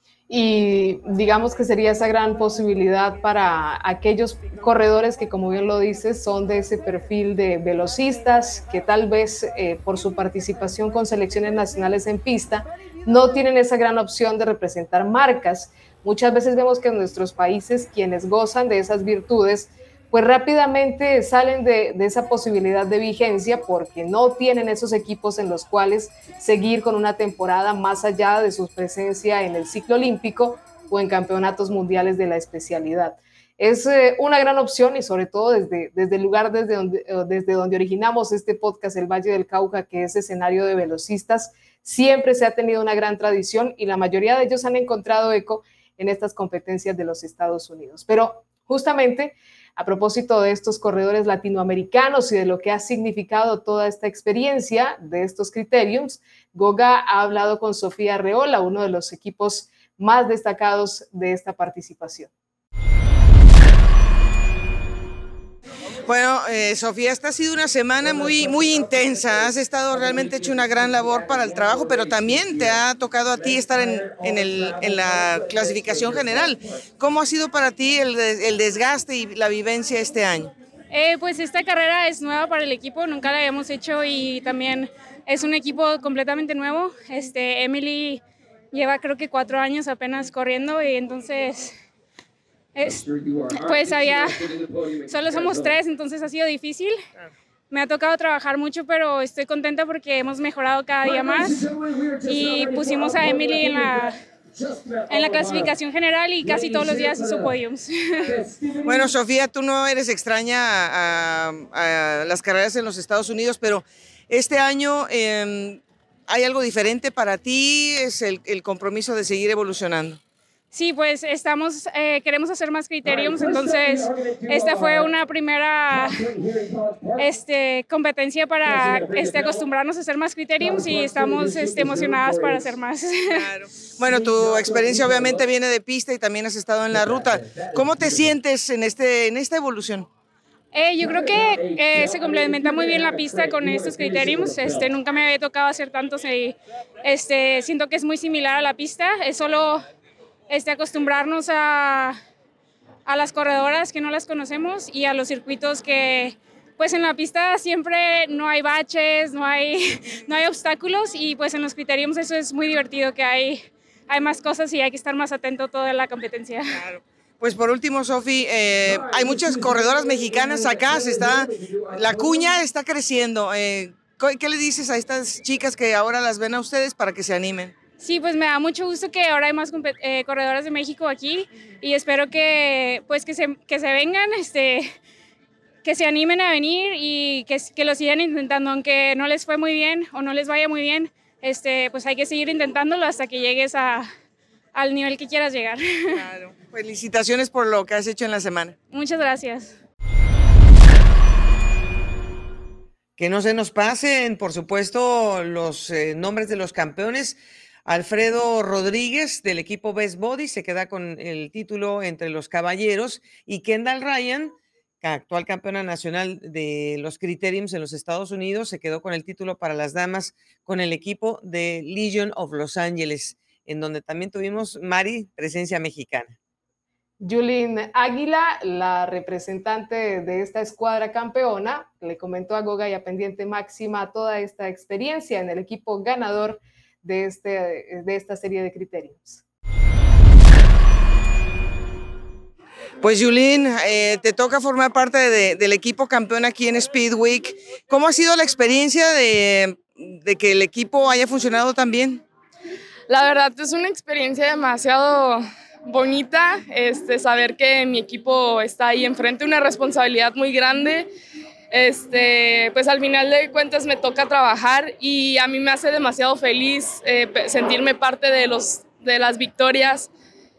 Y digamos que sería esa gran posibilidad para aquellos corredores que, como bien lo dices, son de ese perfil de velocistas, que tal vez eh, por su participación con selecciones nacionales en pista no tienen esa gran opción de representar marcas. Muchas veces vemos que en nuestros países quienes gozan de esas virtudes pues rápidamente salen de, de esa posibilidad de vigencia, porque no tienen esos equipos en los cuales seguir con una temporada más allá de su presencia en el ciclo olímpico o en campeonatos mundiales de la especialidad. Es eh, una gran opción, y sobre todo desde, desde el lugar desde donde, desde donde originamos este podcast, el Valle del Cauca, que es escenario de velocistas, siempre se ha tenido una gran tradición y la mayoría de ellos han encontrado eco en estas competencias de los Estados Unidos. Pero justamente a propósito de estos corredores latinoamericanos y de lo que ha significado toda esta experiencia de estos criteriums, Goga ha hablado con Sofía Arreola, uno de los equipos más destacados de esta participación. Bueno, eh, Sofía, esta ha sido una semana muy, muy intensa. Has estado realmente hecho una gran labor para el trabajo, pero también te ha tocado a ti estar en, en, el, en la clasificación general. ¿Cómo ha sido para ti el, el desgaste y la vivencia este año? Eh, pues esta carrera es nueva para el equipo, nunca la habíamos hecho y también es un equipo completamente nuevo. Este, Emily lleva creo que cuatro años apenas corriendo y entonces es, pues había, solo somos tres, entonces ha sido difícil. Me ha tocado trabajar mucho, pero estoy contenta porque hemos mejorado cada día más y pusimos a Emily en la, en la clasificación general y casi todos los días hizo podiums. Bueno, Sofía, tú no eres extraña a, a, a las carreras en los Estados Unidos, pero este año eh, ¿hay algo diferente para ti? ¿Es el, el compromiso de seguir evolucionando? Sí, pues estamos, eh, queremos hacer más criteriums, entonces esta fue una primera este, competencia para este, acostumbrarnos a hacer más criteriums y estamos este, emocionadas para hacer más. Claro. Bueno, tu experiencia obviamente viene de pista y también has estado en la ruta. ¿Cómo te sientes en, este, en esta evolución? Eh, yo creo que eh, se complementa muy bien la pista con estos criteriums. Este, nunca me había tocado hacer tantos y este, siento que es muy similar a la pista. Es solo este, acostumbrarnos a, a las corredoras que no las conocemos y a los circuitos que pues en la pista siempre no hay baches, no hay, no hay obstáculos y pues en los criteriums eso es muy divertido, que hay, hay más cosas y hay que estar más atento toda la competencia. Claro. Pues por último, Sofi, eh, hay muchas corredoras mexicanas acá, se está, la cuña está creciendo. Eh, ¿Qué le dices a estas chicas que ahora las ven a ustedes para que se animen? Sí, pues me da mucho gusto que ahora hay más eh, corredoras de México aquí y espero que, pues, que, se, que se vengan, este, que se animen a venir y que, que lo sigan intentando, aunque no les fue muy bien o no les vaya muy bien, este, pues hay que seguir intentándolo hasta que llegues a, al nivel que quieras llegar. Claro. Felicitaciones por lo que has hecho en la semana. Muchas gracias. Que no se nos pasen, por supuesto, los eh, nombres de los campeones. Alfredo Rodríguez del equipo Best Body se queda con el título entre los caballeros y Kendall Ryan, actual campeona nacional de los criteriums en los Estados Unidos, se quedó con el título para las damas con el equipo de Legion of Los Angeles, en donde también tuvimos, Mari, presencia mexicana. Yulín Águila, la representante de esta escuadra campeona, le comentó a Goga y a Pendiente Máxima toda esta experiencia en el equipo ganador de, este, de esta serie de criterios. Pues Yulín, eh, te toca formar parte de, del equipo campeón aquí en Speed Week. ¿Cómo ha sido la experiencia de, de que el equipo haya funcionado tan bien? La verdad es una experiencia demasiado bonita, este, saber que mi equipo está ahí enfrente, una responsabilidad muy grande. Este, pues al final de cuentas me toca trabajar y a mí me hace demasiado feliz eh, sentirme parte de, los, de las victorias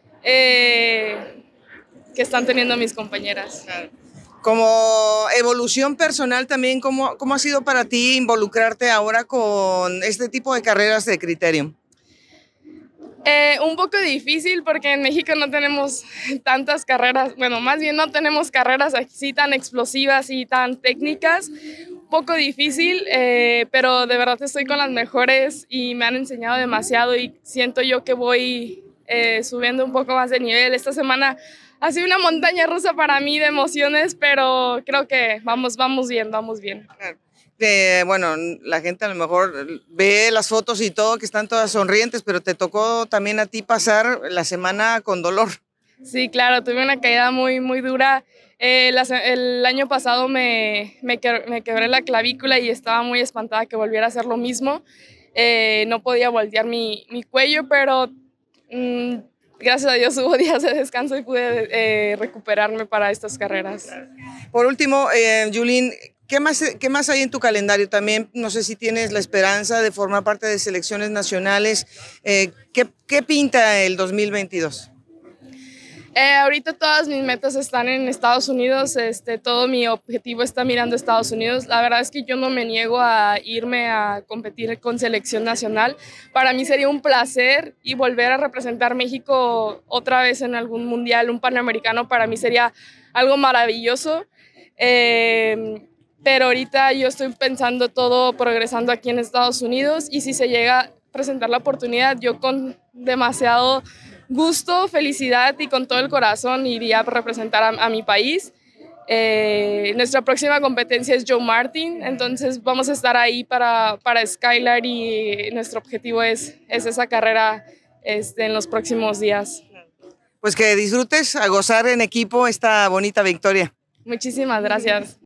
eh, que están teniendo mis compañeras. Claro. Como evolución personal también, ¿cómo, cómo ha sido para ti involucrarte ahora con este tipo de carreras de Criterium? Eh, un poco difícil porque en México no tenemos tantas carreras, bueno, más bien no tenemos carreras así tan explosivas y tan técnicas. Un poco difícil, eh, pero de verdad estoy con las mejores y me han enseñado demasiado y siento yo que voy eh, subiendo un poco más de nivel. Esta semana ha sido una montaña rusa para mí de emociones, pero creo que vamos, vamos bien, vamos bien. Claro. Eh, bueno, la gente a lo mejor ve las fotos y todo, que están todas sonrientes, pero te tocó también a ti pasar la semana con dolor. Sí, claro, tuve una caída muy, muy dura. Eh, la, el año pasado me, me, me quebré la clavícula y estaba muy espantada que volviera a hacer lo mismo. Eh, no podía voltear mi, mi cuello, pero mmm, gracias a Dios hubo días de descanso y pude eh, recuperarme para estas carreras. Por último, eh, Yulín, ¿Qué más, ¿Qué más hay en tu calendario? También no sé si tienes la esperanza de formar parte de selecciones nacionales. Eh, ¿qué, ¿Qué pinta el dos mil veintidós? Eh, ahorita todas mis metas están en Estados Unidos, este, todo mi objetivo está mirando a Estados Unidos. La verdad es que yo no me niego a irme a competir con selección nacional. Para mí sería un placer y volver a representar México otra vez en algún mundial, un panamericano, para mí sería algo maravilloso. Eh, Pero ahorita yo estoy pensando todo progresando aquí en Estados Unidos y si se llega a presentar la oportunidad, yo con demasiado gusto, felicidad y con todo el corazón iría a representar a, a mi país. Eh, nuestra próxima competencia es Joe Martin, entonces vamos a estar ahí para, para Skylar y nuestro objetivo es, es esa carrera este, en los próximos días. Pues que disfrutes, a gozar en equipo esta bonita victoria. Muchísimas gracias.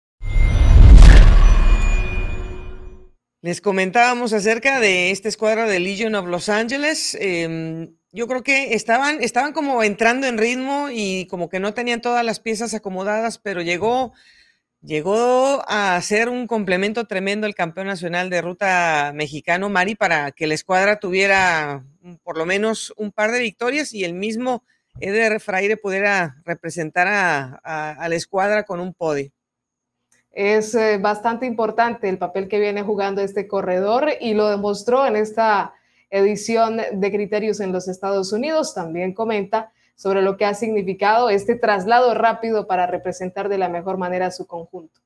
Les comentábamos acerca de esta escuadra de Legion of Los Angeles. Eh, yo creo que estaban, estaban como entrando en ritmo y como que no tenían todas las piezas acomodadas, pero llegó, llegó a ser un complemento tremendo el campeón nacional de ruta mexicano, Mari, para que la escuadra tuviera por lo menos un par de victorias y el mismo Eder Fraire pudiera representar a, a, a la escuadra con un podio. Es eh, bastante importante el papel que viene jugando este corredor y lo demostró en esta edición de Criterios en los Estados Unidos. También comenta sobre lo que ha significado este traslado rápido para representar de la mejor manera a su conjunto.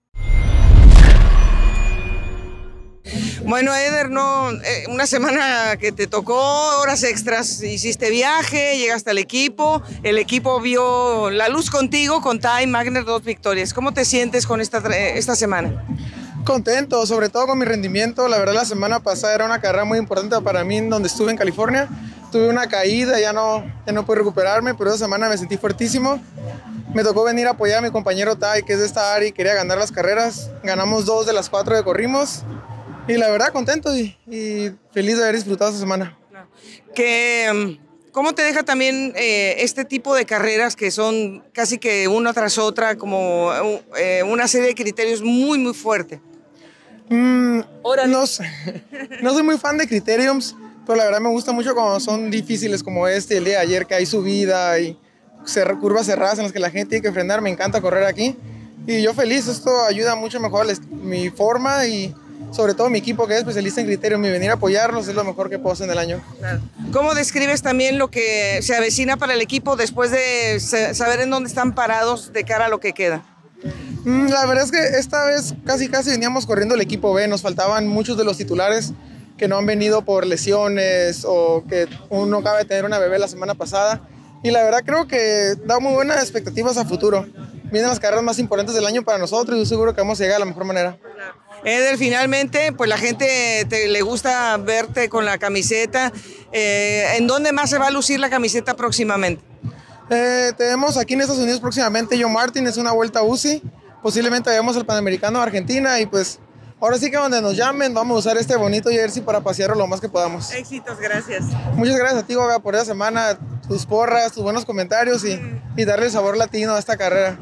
Bueno, Eder, no, eh, una semana que te tocó horas extras, hiciste viaje, llegaste al equipo, el equipo vio la luz contigo, con Ty Magner, dos victorias. ¿Cómo te sientes con esta, esta semana? Contento, sobre todo con mi rendimiento. La verdad, la semana pasada era una carrera muy importante para mí, donde estuve en California. Tuve una caída, ya no, ya no pude recuperarme, pero esa semana me sentí fuertísimo. Me tocó venir a apoyar a mi compañero Ty, que es de esta área y quería ganar las carreras. Ganamos dos de las cuatro que corrimos. Y la verdad, contento y, y feliz de haber disfrutado esta semana. Que, ¿cómo te deja también eh, este tipo de carreras que son casi que una tras otra, como eh, una serie de criterios muy, muy fuerte? Mm, no, no soy muy fan de criteriums, pero la verdad me gusta mucho cuando son difíciles como este, el día de ayer, que hay subida y curvas cerradas en las que la gente tiene que frenar. Me encanta correr aquí y yo feliz. Esto ayuda mucho a mejorar mi forma y sobre todo mi equipo, que es especialista en criterios, y venir a apoyarlos es lo mejor que puedo hacer en el año. ¿Cómo describes también lo que se avecina para el equipo después de saber en dónde están parados de cara a lo que queda? Mm, la verdad es que esta vez casi casi veníamos corriendo el equipo B, nos faltaban muchos de los titulares que no han venido por lesiones o que uno acaba de tener una bebé la semana pasada, y la verdad creo que da muy buenas expectativas a futuro. Vienen las carreras más importantes del año para nosotros y yo seguro que vamos a llegar a la mejor manera. Eder, finalmente, pues la gente te, le gusta verte con la camiseta. Eh, ¿En dónde más se va a lucir la camiseta próximamente? Eh, tenemos aquí en Estados Unidos próximamente John Martin, es una vuelta U C I. Posiblemente vayamos al Panamericano de Argentina y pues ahora sí que donde nos llamen vamos a usar este bonito jersey para pasearlo lo más que podamos. Éxitos, gracias. Muchas gracias a ti, Goga, por esa semana, tus porras, tus buenos comentarios y, y darle el sabor latino a esta carrera.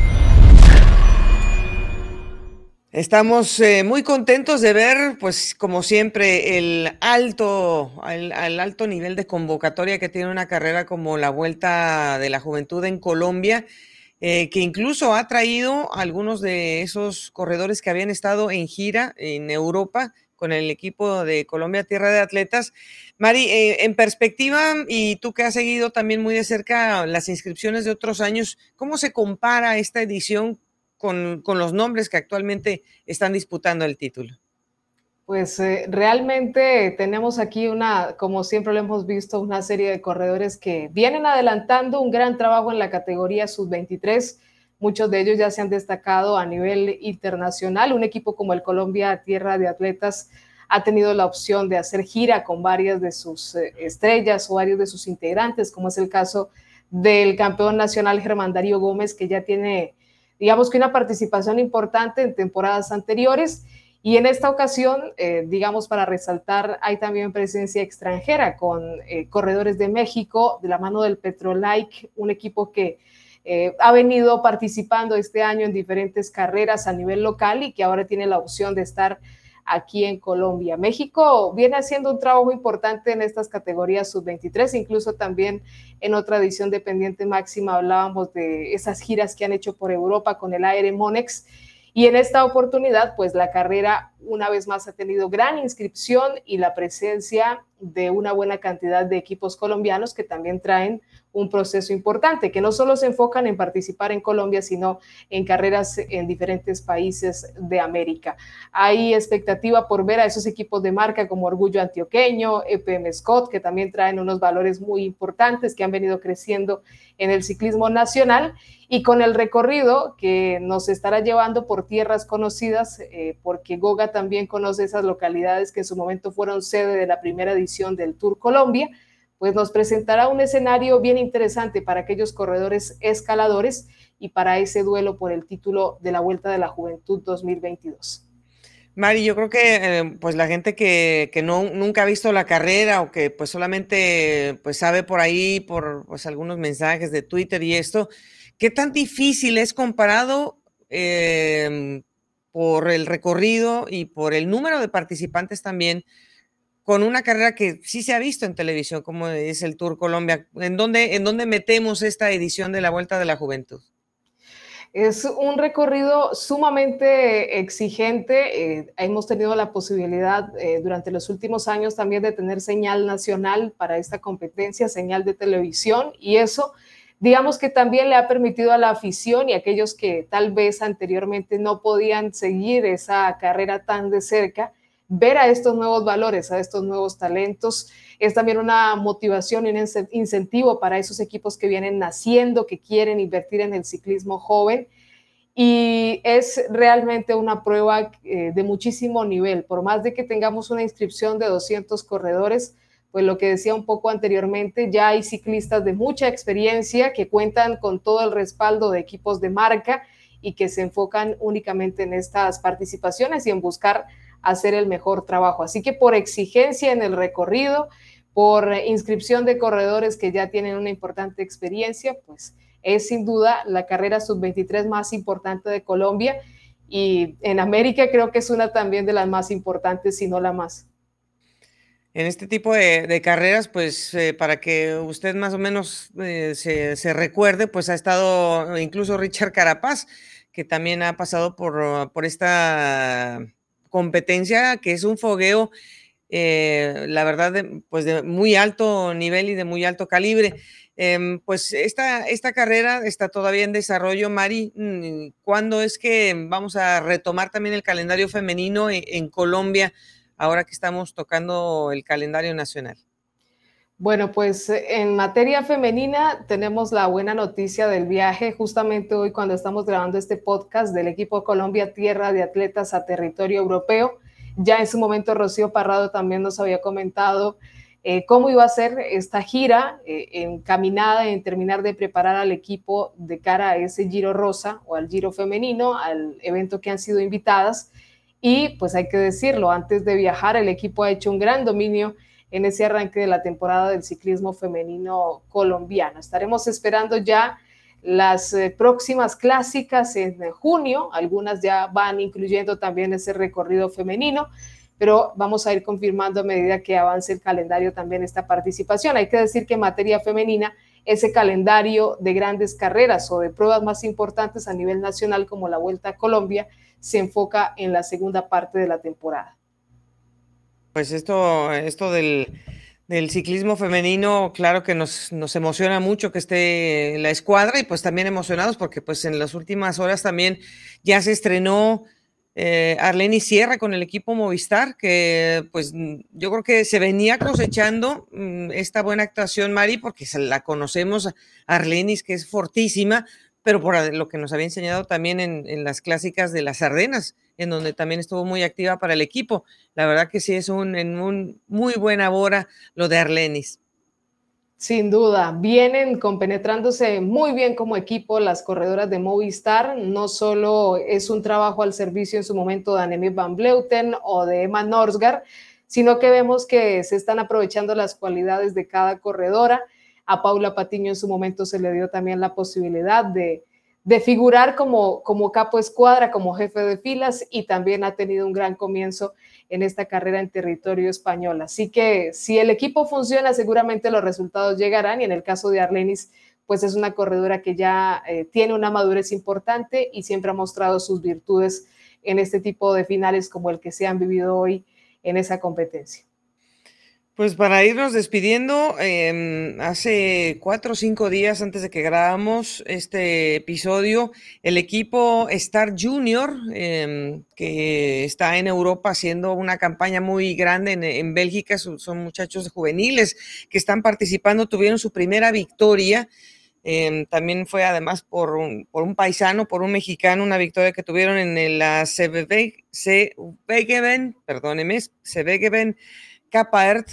Estamos eh, muy contentos de ver, pues como siempre, el alto, el, el alto nivel de convocatoria que tiene una carrera como la Vuelta de la Juventud en Colombia, eh, que incluso ha traído a algunos de esos corredores que habían estado en gira en Europa con el equipo de Colombia Tierra de Atletas. Mari, eh, en perspectiva, y tú que has seguido también muy de cerca las inscripciones de otros años, ¿cómo se compara esta edición Con, con los nombres que actualmente están disputando el título? Pues eh, realmente tenemos aquí una, como siempre lo hemos visto, una serie de corredores que vienen adelantando un gran trabajo en la categoría sub veintitrés. Muchos de ellos ya se han destacado a nivel internacional. Un equipo como el Colombia Tierra de Atletas ha tenido la opción de hacer gira con varias de sus eh, estrellas o varios de sus integrantes, como es el caso del campeón nacional Germán Darío Gómez, que ya tiene, digamos que una participación importante en temporadas anteriores, y en esta ocasión, eh, digamos para resaltar, hay también presencia extranjera con eh, corredores de México, de la mano del Petrolike, un equipo que eh, ha venido participando este año en diferentes carreras a nivel local y que ahora tiene la opción de estar aquí en Colombia. México viene haciendo un trabajo importante en estas categorías sub veintitrés, incluso también en otra edición de Pendiente Máxima hablábamos de esas giras que han hecho por Europa con el A R Monex, y en esta oportunidad pues la carrera una vez más ha tenido gran inscripción y la presencia de una buena cantidad de equipos colombianos que también traen un proceso importante, que no solo se enfocan en participar en Colombia, sino en carreras en diferentes países de América. Hay expectativa por ver a esos equipos de marca como Orgullo Antioqueño, E P M Scott, que también traen unos valores muy importantes que han venido creciendo en el ciclismo nacional, y con el recorrido que nos estará llevando por tierras conocidas, eh, porque Goga también conoce esas localidades que en su momento fueron sede de la primera edición del Tour Colombia. pues nos presentará un escenario bien interesante para aquellos corredores escaladores y para ese duelo por el título de la Vuelta de la Juventud dos mil veintidós. Mari, yo creo que eh, pues la gente que, que no, nunca ha visto la carrera o que pues solamente pues sabe por ahí, por pues, algunos mensajes de Twitter y esto, ¿qué tan difícil es comparado eh, por el recorrido y por el número de participantes también con una carrera que sí se ha visto en televisión, como es el Tour Colombia? ¿En dónde, en dónde metemos esta edición de la Vuelta de la Juventud? Es un recorrido sumamente exigente. Eh, hemos tenido la posibilidad eh, durante los últimos años también de tener señal nacional para esta competencia, señal de televisión, y eso, digamos que también le ha permitido a la afición y a aquellos que tal vez anteriormente no podían seguir esa carrera tan de cerca, ver a estos nuevos valores, a estos nuevos talentos. Es también una motivación y un incentivo para esos equipos que vienen naciendo, que quieren invertir en el ciclismo joven, y es realmente una prueba eh, de muchísimo nivel. Por más de que tengamos una inscripción de doscientos corredores, pues lo que decía un poco anteriormente, ya hay ciclistas de mucha experiencia que cuentan con todo el respaldo de equipos de marca y que se enfocan únicamente en estas participaciones y en buscar hacer el mejor trabajo. Así que por exigencia en el recorrido, por inscripción de corredores que ya tienen una importante experiencia, pues es sin duda la carrera sub veintitrés más importante de Colombia, y en América creo que es una también de las más importantes, si no la más. En este tipo de, de carreras, pues eh, para que usted más o menos eh, se, se recuerde, pues ha estado incluso Richard Carapaz, que también ha pasado por, por esta competencia, que es un fogueo, eh, la verdad, de, pues de muy alto nivel y de muy alto calibre. Eh, pues esta, esta carrera está todavía en desarrollo. Mari, ¿cuándo es que vamos a retomar también el calendario femenino en, en Colombia, ahora que estamos tocando el calendario nacional? Bueno, pues en materia femenina tenemos la buena noticia del viaje justamente hoy cuando estamos grabando este podcast del equipo Colombia Tierra de Atletas a territorio europeo. Ya en su momento Rocío Parrado también nos había comentado eh, cómo iba a ser esta gira eh, encaminada en terminar de preparar al equipo de cara a ese Giro Rosa o al Giro femenino, al evento que han sido invitadas. Y pues hay que decirlo, antes de viajar el equipo ha hecho un gran dominio en ese arranque de la temporada del ciclismo femenino colombiano. Estaremos esperando ya las eh, próximas clásicas en junio, algunas ya van incluyendo también ese recorrido femenino, pero vamos a ir confirmando a medida que avance el calendario también esta participación. Hay que decir que en materia femenina, ese calendario de grandes carreras o de pruebas más importantes a nivel nacional como la Vuelta a Colombia se enfoca en la segunda parte de la temporada. Pues esto, esto del, del ciclismo femenino, claro que nos, nos emociona mucho que esté la escuadra, y pues también emocionados porque pues en las últimas horas también ya se estrenó eh, Arlenis Sierra con el equipo Movistar, que pues yo creo que se venía cosechando mmm, esta buena actuación, Mari, porque se la conocemos a Arlenis, que es fortísima, pero por lo que nos había enseñado también en, en las clásicas de las Ardenas, en donde también estuvo muy activa para el equipo. La verdad que sí es un, en un muy buena hora lo de Arlenis. Sin duda, vienen compenetrándose muy bien como equipo las corredoras de Movistar. No solo es un trabajo al servicio en su momento de Annemiek van Vleuten o de Emma Norsgaard, sino que vemos que se están aprovechando las cualidades de cada corredora. A Paula Patiño en su momento se le dio también la posibilidad de, de figurar como, como capo escuadra, como jefe de filas, y también ha tenido un gran comienzo en esta carrera en territorio español. Así que si el equipo funciona, seguramente los resultados llegarán, y en el caso de Arlenis, pues es una corredora que ya eh, tiene una madurez importante y siempre ha mostrado sus virtudes en este tipo de finales como el que se han vivido hoy en esa competencia. Pues para irnos despidiendo, eh, hace cuatro o cinco días antes de que grabamos este episodio, el equipo Star Junior, eh, que está en Europa haciendo una campaña muy grande en, en Bélgica, son, son muchachos juveniles que están participando, tuvieron su primera victoria. Eh, también fue además por un, por un paisano, por un mexicano, una victoria que tuvieron en la Svegen, perdóneme, Svegen Kapaert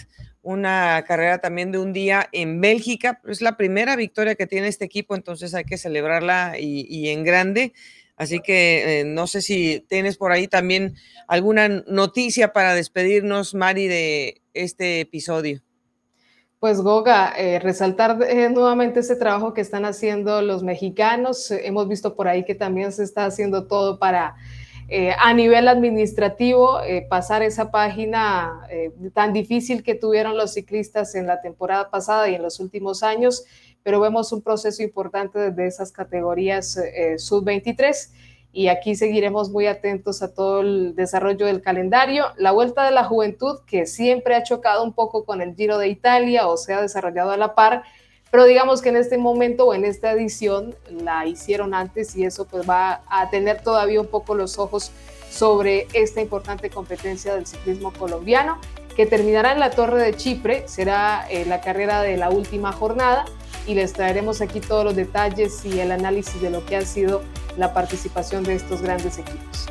una carrera también de un día en Bélgica. Es la primera victoria que tiene este equipo, entonces hay que celebrarla y, y en grande. Así que eh, no sé si tienes por ahí también alguna noticia para despedirnos, Mari, de este episodio. Pues Goga, eh, resaltar eh, nuevamente ese trabajo que están haciendo los mexicanos. Eh, hemos visto por ahí que también se está haciendo todo para, eh, a nivel administrativo, eh, pasar esa página eh, tan difícil que tuvieron los ciclistas en la temporada pasada y en los últimos años, pero vemos un proceso importante desde esas categorías eh, sub veintitrés. Y aquí seguiremos muy atentos a todo el desarrollo del calendario. La Vuelta de la Juventud, que siempre ha chocado un poco con el Giro de Italia o se ha desarrollado a la par, pero digamos que en este momento o en esta edición la hicieron antes y eso pues va a tener todavía un poco los ojos sobre esta importante competencia del ciclismo colombiano, que terminará en la Torre de Chipre. Será eh, la carrera de la última jornada y les traeremos aquí todos los detalles y el análisis de lo que ha sido la participación de estos grandes equipos.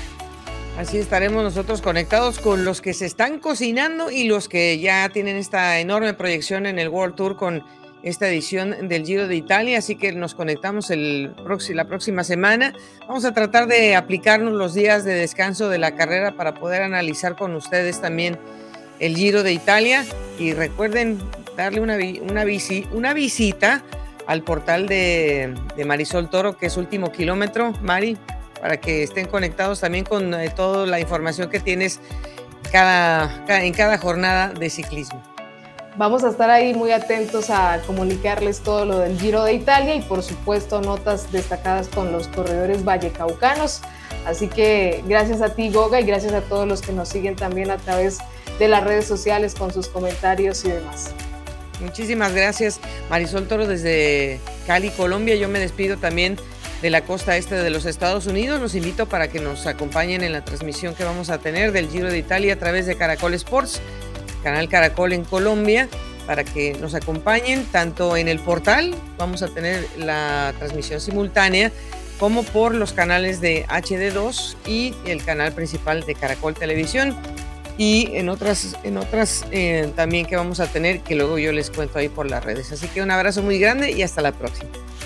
Así estaremos nosotros conectados con los que se están cocinando y los que ya tienen esta enorme proyección en el World Tour con esta edición del Giro de Italia, así que nos conectamos el próximo, la próxima semana. Vamos a tratar de aplicarnos los días de descanso de la carrera para poder analizar con ustedes también el Giro de Italia, y recuerden darle una, una, visi, una visita al portal de, de Marisol Toro, que es Último Kilómetro, Mari, para que estén conectados también con eh, toda la información que tienes cada, cada, en cada jornada de ciclismo. Vamos a estar ahí muy atentos a comunicarles todo lo del Giro de Italia y por supuesto notas destacadas con los corredores vallecaucanos. Así que gracias a ti, Goga, y gracias a todos los que nos siguen también a través de las redes sociales con sus comentarios y demás. Muchísimas gracias, Marisol Toro, desde Cali, Colombia. Yo me despido también de la costa este de los Estados Unidos. Los invito para que nos acompañen en la transmisión que vamos a tener del Giro de Italia a través de Caracol Sports, Canal Caracol en Colombia, para que nos acompañen tanto en el portal, vamos a tener la transmisión simultánea, como por los canales de H D dos y el canal principal de Caracol Televisión, y en otras, en otras eh, también que vamos a tener, que luego yo les cuento ahí por las redes. Así que un abrazo muy grande y hasta la próxima.